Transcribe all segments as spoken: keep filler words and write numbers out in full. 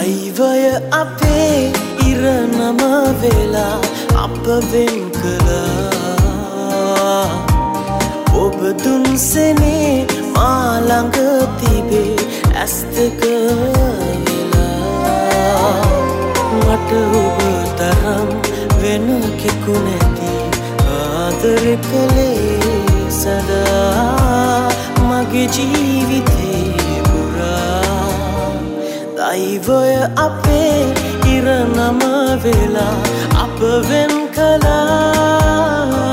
දෛවය අපේ ඉරණම වෙලා අප වෙන් කළා. ඔබ දුන්සනේ මා ළඟ තිබේ ඇස් දෙක වෙලා. මට ඔබ තරම් වෙන කෙකු නැති ආදරේ කළේ සදා මගේ ජීවිතේ පුරා. දෛවය අපේ ඉරණම වෙලා අප වෙන් කළා.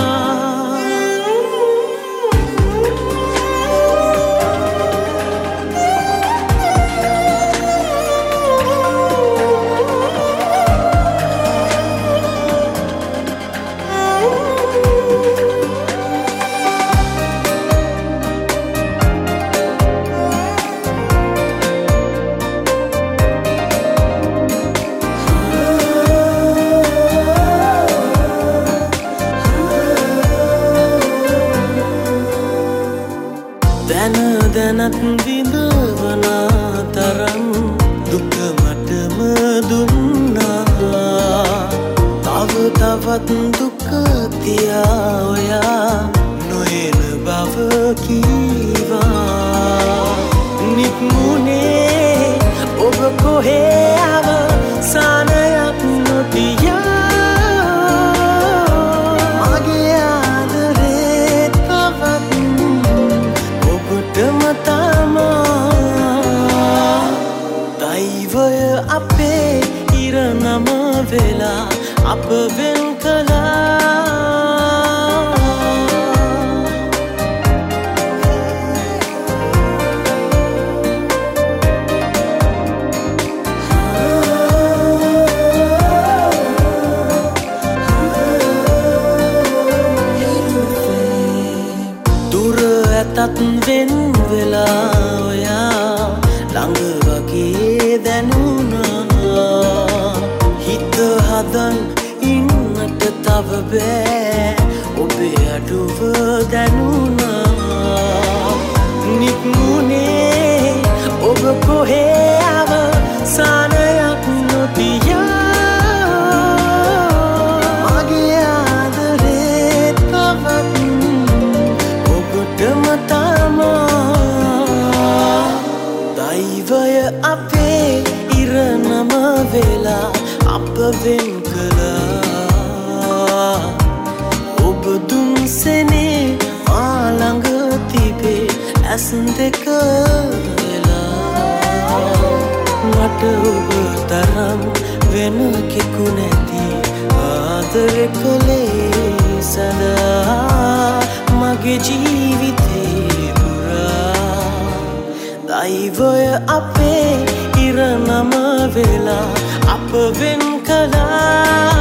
දැන දැනත් විඳවන තරම් දුක මටම දුන්නා. තව තවත් දුක තියා ඔයා නොයන බව කීවා. නික්මුනේ ඔබ කොහේ අවසානයක් නොතියා. දෛවය අපේ ඉරණම වෙලා අප වෙන් කළා. දුර ඇතත් වෙන් වෙලා ඔයා ළඟ වගේ දැනුණා. හිත හදන් ඉන්නට තව බෑ ඔබේ අඩුව දැනුණා. නික්මුනේ ඔබ කොහේ අවසානයක් නොතියා. මගේ ආදරේ තවත් ඔබටම තමා. දෛවය අපේ ඉරණම වෙලා අප වෙන් කළා. ඔබ දුන්සනේ මා ළඟ තිබේ ඇස් දෙක වෙලා. මට ඔබ තරම් වෙන කෙකු නැති ආදරේ කළේ සදා මගේ ජීවිතේ පුරා. දෛවය අපේ ඉරණම වෙලා අප වෙන් කළා.